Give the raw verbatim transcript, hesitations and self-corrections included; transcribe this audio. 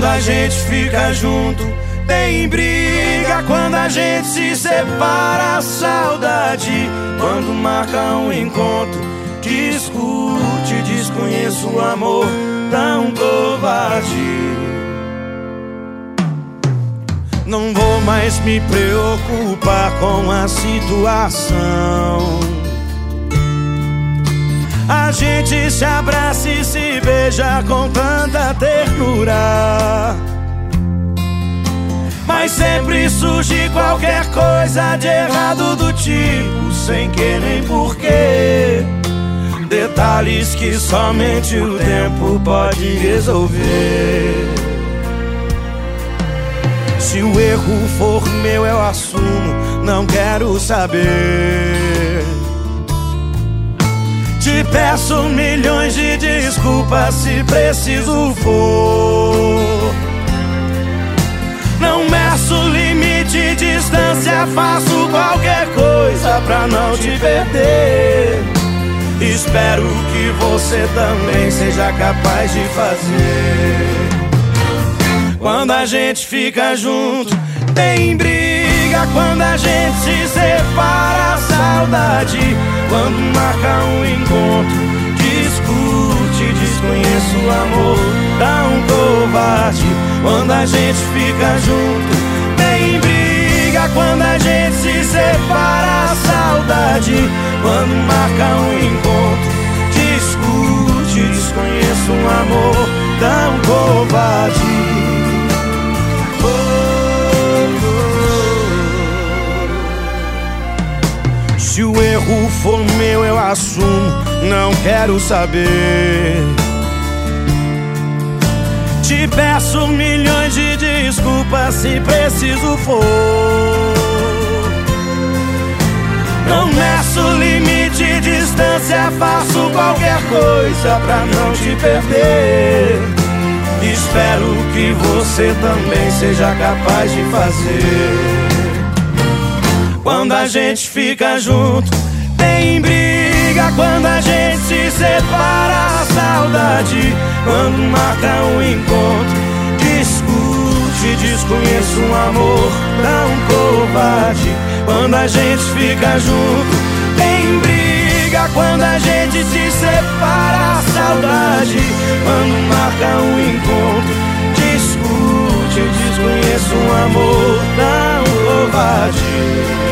Quando a gente fica junto, tem briga. Quando a gente se separa, a saudade. Quando marca um encontro, discute, desconheço o amor tão covarde. Não vou mais me preocupar com a situação. A gente se abraça e se beija com tanta ternura, mas sempre surge qualquer coisa de errado, do tipo sem que nem porquê. Detalhes que somente o tempo pode resolver. Se o erro for meu, eu assumo, não quero saber. Te peço milhões de desculpas se preciso for. Não meço limite, distância, faço qualquer coisa pra não te perder. Espero que você também seja capaz de fazer. Quando a gente fica junto, tem briga. Quando a gente se separa, a saudade. Quando marca um encontro, discute, desconheço o amor tão covarde. Quando a gente fica junto, tem briga. Quando a gente se separa, a saudade. Quando marca um encontro, discute, desconheço um amor tão covarde. Se o erro for meu, eu assumo, não quero saber. Te peço milhões de desculpas se preciso for. Não meço limite, distância, faço qualquer coisa pra não te perder. Espero que você também seja capaz de fazer. Quando a gente fica junto, tem briga. Quando a gente se separa, a saudade. Quando marca um encontro, discute, desconheço um amor tão covarde. Quando a gente fica junto, tem briga. Quando a gente se separa, a saudade. Quando marca um encontro, discute, desconheço um amor tão covarde.